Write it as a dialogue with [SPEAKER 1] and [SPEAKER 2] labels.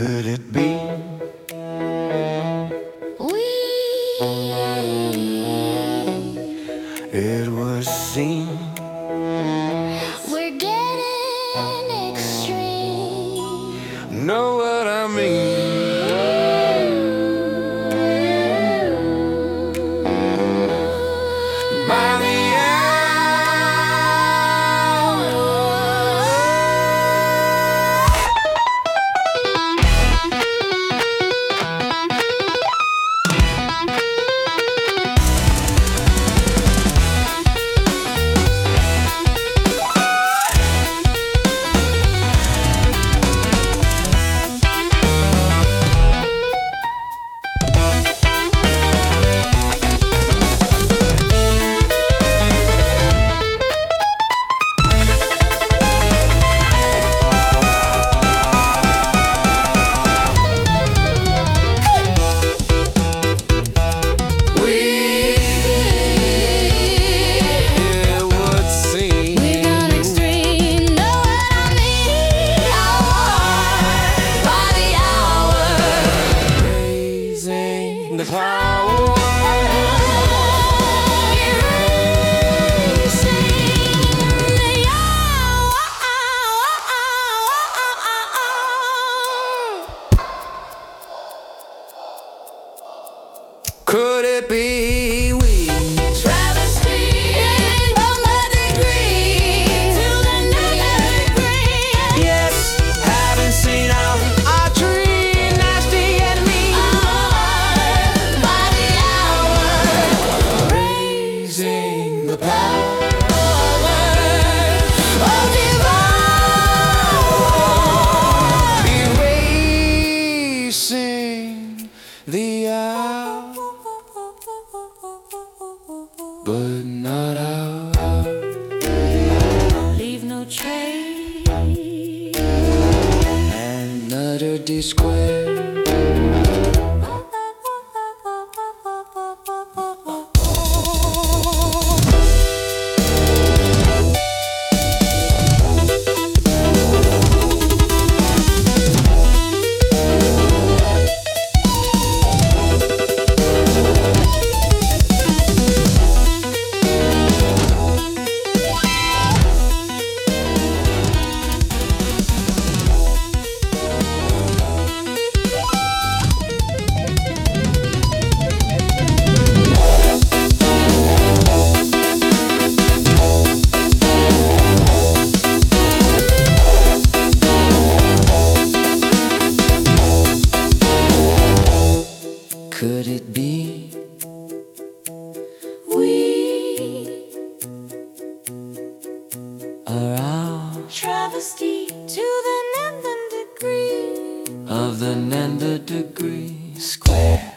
[SPEAKER 1] Could it be
[SPEAKER 2] We
[SPEAKER 1] it would seem
[SPEAKER 2] we're getting extreme.
[SPEAKER 1] know what I mean? By the the power could it be we
[SPEAKER 2] Travesty from the degree to the nth degree.
[SPEAKER 1] yes haven't seen our tree nasty enemy
[SPEAKER 2] By the hour,
[SPEAKER 1] raising the power
[SPEAKER 2] of divine.
[SPEAKER 1] erasing the hour, but not our.
[SPEAKER 2] Leave no trace.
[SPEAKER 1] And utter D-square. Could it be
[SPEAKER 2] We
[SPEAKER 1] are our
[SPEAKER 2] travesty to the nth degree.
[SPEAKER 1] of the nth degree square?